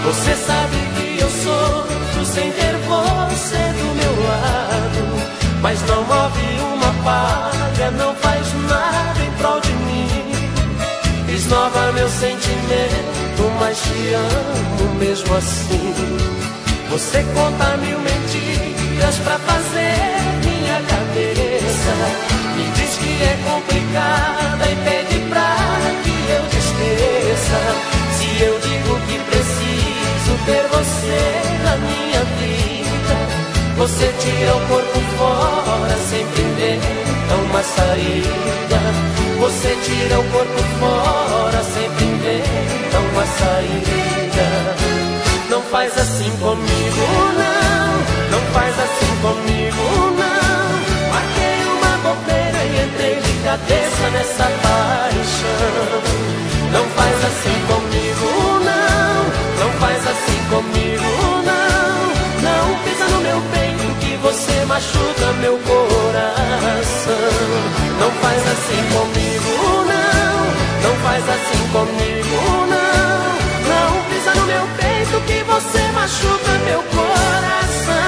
Você sabe que eu sofro sem ter você do meu lado, mas não move uma palha, não faz nada em prol de mim. Esnova meu sentimento, mas te amo mesmo assim. Você conta mil mentiras pra fazer minha cabeça, me diz que é complicada e pede pra que eu te esqueça. Se eu digo que preciso ter você na minha vida, você tira o corpo fora, sempre inventa uma saída. Você tira o corpo fora, sempre inventa uma saída. Não faz assim comigo, não, não faz assim comigo, não. Marquei uma bobeira e entrei de cabeça nessa paixão. Não faz assim comigo, não, não faz assim comigo, não. Não pisa no meu peito que você machuca meu coração. Não faz assim comigo, não, não faz assim comigo, não. Não pisa no meu peito que você machuca meu coração.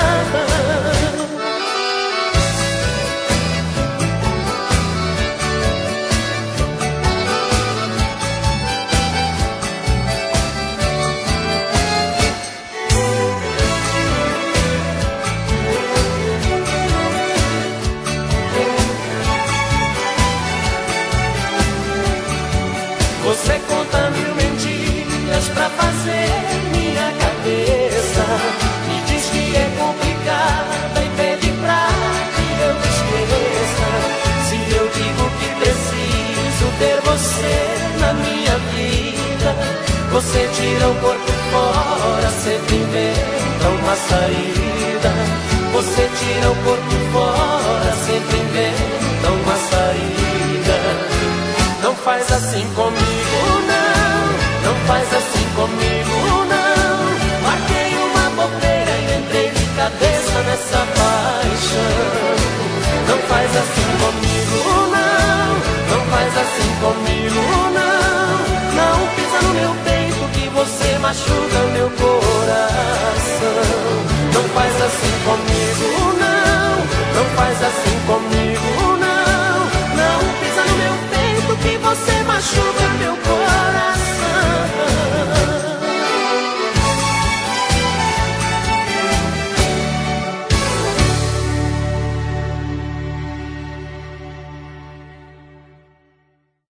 Você conta mil mentiras pra fazer minha cabeça, me diz que é complicada e pede pra que eu te esqueça. Se eu digo que preciso ter você na minha vida, você tira o corpo fora, sempre inventa uma saída. Você tira o corpo fora, sempre inventa uma saída. Não faz assim comigo, não, não faz assim comigo, não. Marquei uma bobeira e entrei de cabeça nessa paixão. Não faz assim comigo, não, não faz assim comigo, não. Não pisa no meu peito que você machuca meu coração. Não faz assim comigo, não, não faz